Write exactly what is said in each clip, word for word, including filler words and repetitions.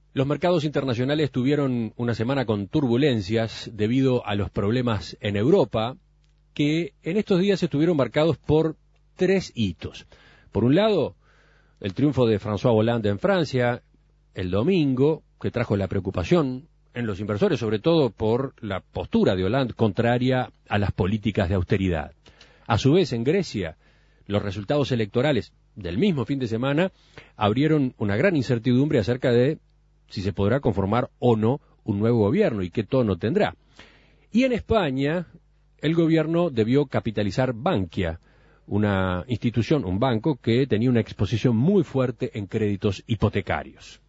Los mercados internacionales tuvieron una semana con turbulencias debido a los problemas en Europa, que en estos días estuvieron marcados por tres hitos. Por un lado, el triunfo de François Hollande en Francia el domingo, que trajo la preocupación en los inversores, sobre todo por la postura de Hollande contraria a las políticas de austeridad. A su vez, en Grecia, los resultados electorales del mismo fin de semana abrieron una gran incertidumbre acerca de si se podrá conformar o no un nuevo gobierno y qué tono tendrá. Y en España, el gobierno debió capitalizar Bankia, una institución, un banco que tenía una exposición muy fuerte en créditos hipotecarios.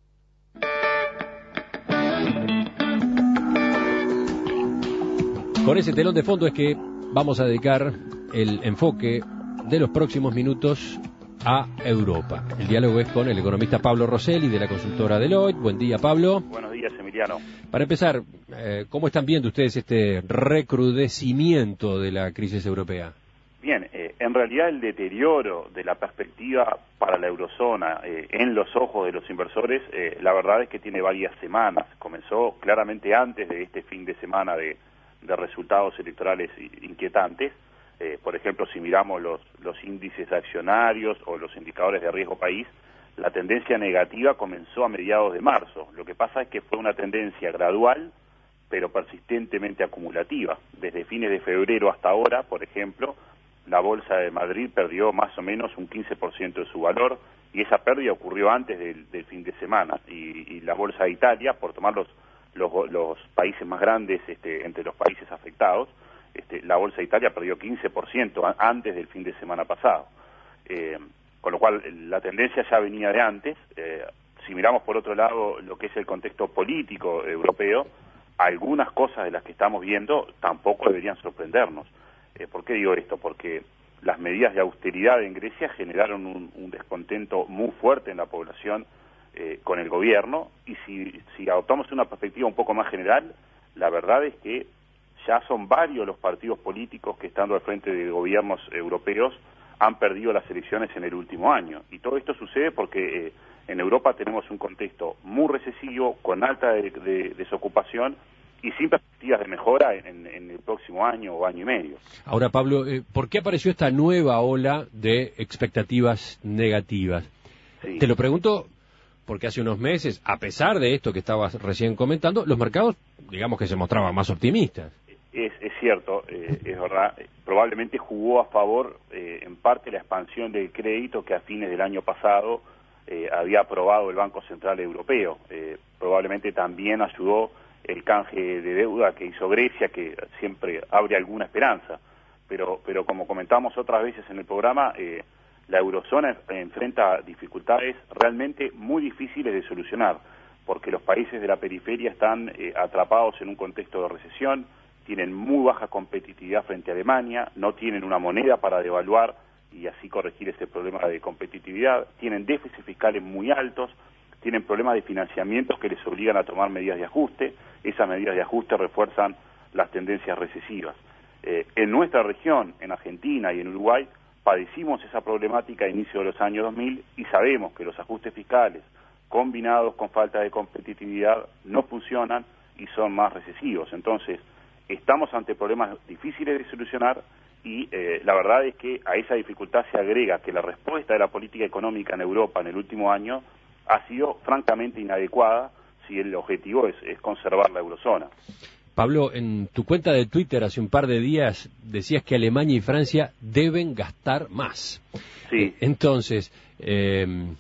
Con ese telón de fondo es que vamos a dedicar el enfoque de los próximos minutos a Europa. El diálogo es con el economista Pablo Rosselli de la consultora Deloitte. Buen día, Pablo. Buenos días, Emiliano. Para empezar, eh, ¿cómo están viendo ustedes este recrudecimiento de la crisis europea? Bien, eh, en realidad el deterioro de la perspectiva para la eurozona eh, en los ojos de los inversores, eh, la verdad es que tiene varias semanas. Comenzó claramente antes de este fin de semana de, de resultados electorales inquietantes. Eh, por ejemplo, si miramos los, los índices accionarios o los indicadores de riesgo país, la tendencia negativa comenzó a mediados de marzo. Lo que pasa es que fue una tendencia gradual, pero persistentemente acumulativa. Desde fines de febrero hasta ahora, por ejemplo, la Bolsa de Madrid perdió más o menos un quince por ciento de su valor, y esa pérdida ocurrió antes del, del fin de semana. Y, y la Bolsa de Italia, por tomar los, los, los países más grandes este, entre los países afectados, Este, la Bolsa de Italia perdió quince por ciento antes del fin de semana pasado, eh, con lo cual la tendencia ya venía de antes. Eh, si miramos por otro lado lo que es el contexto político europeo, algunas cosas de las que estamos viendo tampoco deberían sorprendernos. Eh, ¿Por qué digo esto? Porque las medidas de austeridad en Grecia generaron un, un descontento muy fuerte en la población eh, con el gobierno, y si, si adoptamos una perspectiva un poco más general, la verdad es que ya son varios los partidos políticos que, estando al frente de gobiernos europeos, han perdido las elecciones en el último año. Y todo esto sucede porque eh, en Europa tenemos un contexto muy recesivo, con alta de, de, desocupación y sin perspectivas de mejora en, en el próximo año o año y medio. Ahora, Pablo, eh, ¿por qué apareció esta nueva ola de expectativas negativas? Sí. Te lo pregunto porque hace unos meses, a pesar de esto que estabas recién comentando, los mercados, digamos que se mostraban más optimistas. Es, es cierto, eh, es verdad, probablemente jugó a favor eh, en parte la expansión del crédito que a fines del año pasado eh, había aprobado el Banco Central Europeo. Eh, probablemente también ayudó el canje de deuda que hizo Grecia, que siempre abre alguna esperanza. Pero, pero como comentamos otras veces en el programa, eh, la eurozona enfrenta dificultades realmente muy difíciles de solucionar, porque los países de la periferia están eh, atrapados en un contexto de recesión, tienen muy baja competitividad frente a Alemania, no tienen una moneda para devaluar y así corregir ese problema de competitividad, tienen déficits fiscales muy altos, tienen problemas de financiamiento que les obligan a tomar medidas de ajuste. Esas medidas de ajuste refuerzan las tendencias recesivas. Eh, en nuestra región, en Argentina y en Uruguay, padecimos esa problemática a inicio de los años dos mil y sabemos que los ajustes fiscales combinados con falta de competitividad no funcionan y son más recesivos. Entonces, estamos ante problemas difíciles de solucionar y eh, la verdad es que a esa dificultad se agrega que la respuesta de la política económica en Europa en el último año ha sido francamente inadecuada si el objetivo es, es conservar la eurozona. Pablo, en tu cuenta de Twitter hace un par de días decías que Alemania y Francia deben gastar más. Sí. Entonces, eh,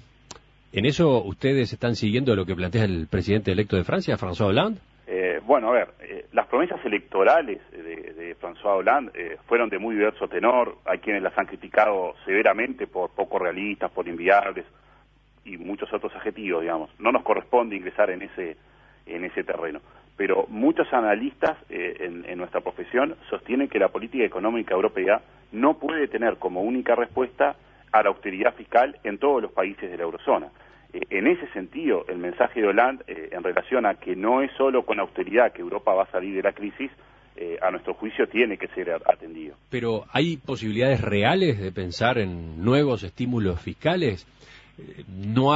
¿en eso ustedes están siguiendo lo que plantea el presidente electo de Francia, François Hollande? Eh, bueno, a ver, eh, las promesas electorales de, de François Hollande eh, fueron de muy diverso tenor. Hay quienes las han criticado severamente por poco realistas, por inviables y muchos otros adjetivos, digamos. No nos corresponde ingresar en ese en ese terreno. Pero muchos analistas eh, en, en nuestra profesión sostienen que la política económica europea no puede tener como única respuesta a la austeridad fiscal en todos los países de la eurozona. En ese sentido, el mensaje de Hollande eh, en relación a que no es solo con austeridad que Europa va a salir de la crisis, eh, a nuestro juicio tiene que ser atendido. Pero ¿hay posibilidades reales de pensar en nuevos estímulos fiscales? Eh, ¿No hay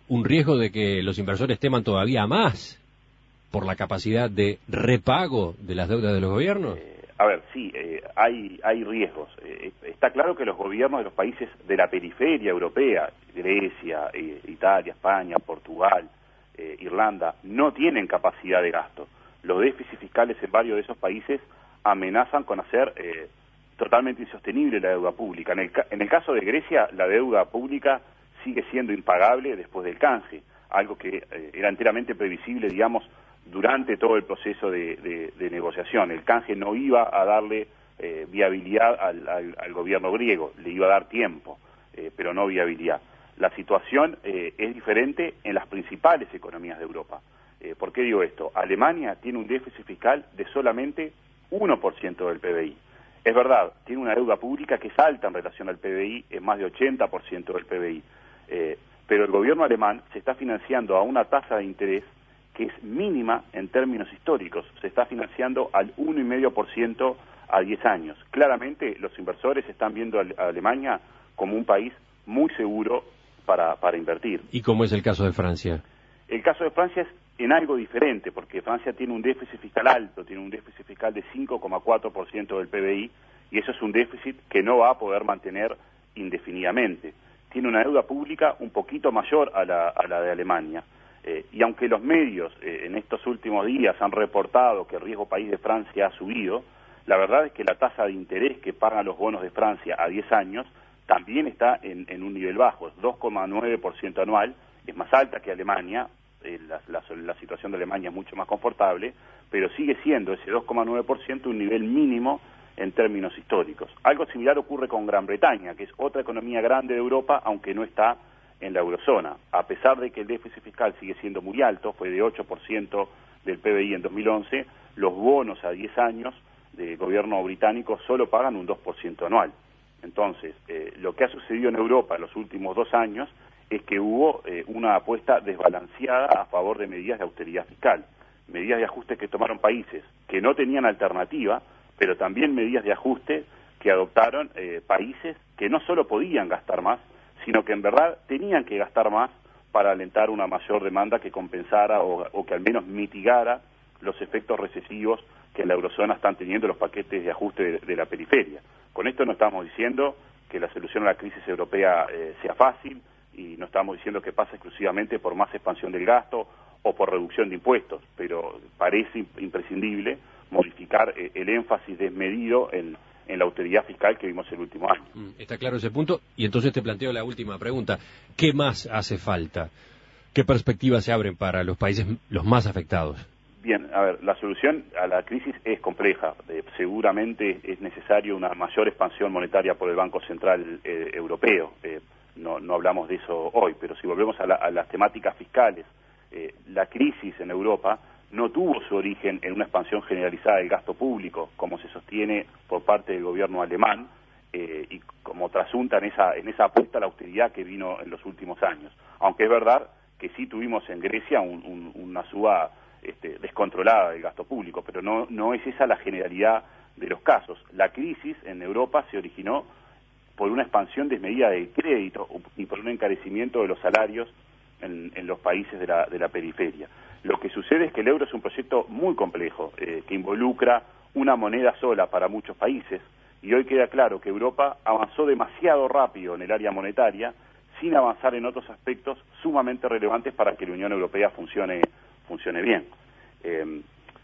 un riesgo de que los inversores teman todavía más por la capacidad de repago de las deudas de los gobiernos? Eh, a ver, sí, eh, hay, hay riesgos. Eh, está claro que los gobiernos de los países de la periferia europea, Grecia, eh, Italia, España, Portugal, eh, Irlanda, no tienen capacidad de gasto. Los déficits fiscales en varios de esos países amenazan con hacer eh, totalmente insostenible la deuda pública. En el, en el caso de Grecia, la deuda pública sigue siendo impagable después del canje, algo que eh, era enteramente previsible, digamos, durante todo el proceso de, de, de negociación. El canje no iba a darle eh, viabilidad al, al, al gobierno griego, le iba a dar tiempo, eh, pero no viabilidad. La situación eh, es diferente en las principales economías de Europa. Eh, ¿Por qué digo esto? Alemania tiene un déficit fiscal de solamente uno por ciento del P B I. Es verdad, tiene una deuda pública que es alta en relación al P B I, es más de ochenta por ciento del P B I. Eh, pero el gobierno alemán se está financiando a una tasa de interés que es mínima en términos históricos. Se está financiando al uno coma cinco por ciento a diez años. Claramente los inversores están viendo a Alemania como un país muy seguro para, para invertir. ¿Y cómo es el caso de Francia? El caso de Francia es en algo diferente, porque Francia tiene un déficit fiscal alto, tiene un déficit fiscal de cinco coma cuatro por ciento del P B I, y eso es un déficit que no va a poder mantener indefinidamente. Tiene una deuda pública un poquito mayor a la, a la de Alemania. Eh, y aunque los medios eh, en estos últimos días han reportado que el riesgo país de Francia ha subido, la verdad es que la tasa de interés que pagan los bonos de Francia a diez años también está en, en un nivel bajo, es dos coma nueve por ciento anual, es más alta que Alemania, eh, la, la, la situación de Alemania es mucho más confortable, pero sigue siendo ese dos coma nueve por ciento un nivel mínimo en términos históricos. Algo similar ocurre con Gran Bretaña, que es otra economía grande de Europa, aunque no está en la eurozona. A pesar de que el déficit fiscal sigue siendo muy alto, fue de ocho por ciento del P B I en dos mil once, los bonos a diez años del gobierno británico solo pagan un dos por ciento anual. Entonces, eh, lo que ha sucedido en Europa en los últimos dos años es que hubo eh, una apuesta desbalanceada a favor de medidas de austeridad fiscal, medidas de ajuste que tomaron países que no tenían alternativa, pero también medidas de ajuste que adoptaron eh, países que no solo podían gastar más, sino que en verdad tenían que gastar más para alentar una mayor demanda que compensara o, o que al menos mitigara los efectos recesivos que en la eurozona están teniendo los paquetes de ajuste de, de la periferia. Con esto no estamos diciendo que la solución a la crisis europea eh, sea fácil, y no estamos diciendo que pasa exclusivamente por más expansión del gasto o por reducción de impuestos, pero parece imprescindible modificar eh, el énfasis desmedido en en la austeridad fiscal que vimos el último año. Está claro ese punto, y entonces te planteo la última pregunta. ¿Qué más hace falta? ¿Qué perspectivas se abren para los países los más afectados? Bien, a ver, la solución a la crisis es compleja. Eh, seguramente es necesario una mayor expansión monetaria por el Banco Central eh, Europeo. Eh, no, no hablamos de eso hoy, pero si volvemos a, la, a las temáticas fiscales, eh, la crisis en Europa no tuvo su origen en una expansión generalizada del gasto público, como se sostiene por parte del gobierno alemán, eh, y como trasunta en esa, en esa apuesta a la austeridad que vino en los últimos años. Aunque es verdad que sí tuvimos en Grecia un, un, una suba este, descontrolada del gasto público, pero no, no es esa la generalidad de los casos. La crisis en Europa se originó por una expansión desmedida del crédito y por un encarecimiento de los salarios en, en los países de la, de la periferia. Lo que sucede es que el euro es un proyecto muy complejo, eh, que involucra una moneda sola para muchos países, y hoy queda claro que Europa avanzó demasiado rápido en el área monetaria, sin avanzar en otros aspectos sumamente relevantes para que la Unión Europea funcione, funcione bien. Eh,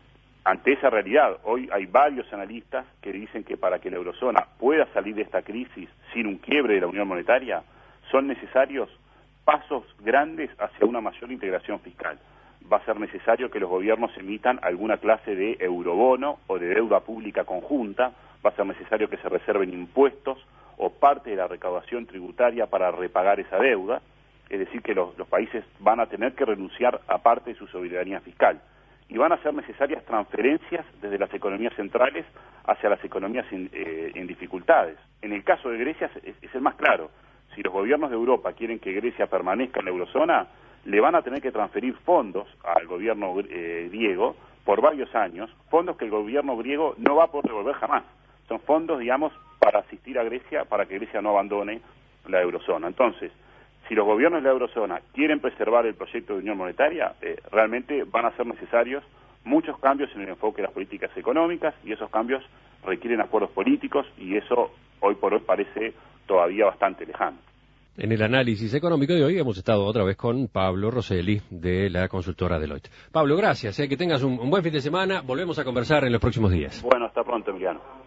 ante esa realidad, hoy hay varios analistas que dicen que para que la eurozona pueda salir de esta crisis sin un quiebre de la Unión Monetaria, son necesarios pasos grandes hacia una mayor integración fiscal. Va a ser necesario que los gobiernos emitan alguna clase de eurobono o de deuda pública conjunta, va a ser necesario que se reserven impuestos o parte de la recaudación tributaria para repagar esa deuda, es decir, que los, los países van a tener que renunciar a parte de su soberanía fiscal, y van a ser necesarias transferencias desde las economías centrales hacia las economías in, eh, en dificultades. En el caso de Grecia es, es el más claro. Si los gobiernos de Europa quieren que Grecia permanezca en la eurozona, le van a tener que transferir fondos al gobierno eh, griego por varios años, fondos que el gobierno griego no va a poder devolver jamás. Son fondos, digamos, para asistir a Grecia, para que Grecia no abandone la eurozona. Entonces, si los gobiernos de la eurozona quieren preservar el proyecto de unión monetaria, eh, realmente van a ser necesarios muchos cambios en el enfoque de las políticas económicas, y esos cambios requieren acuerdos políticos, y eso hoy por hoy parece todavía bastante lejano. En el análisis económico de hoy hemos estado otra vez con Pablo Rosselli de la consultora Deloitte. Pablo, gracias, eh, que tengas un, un buen fin de semana. Volvemos a conversar en los próximos días. Bueno, hasta pronto, Emiliano.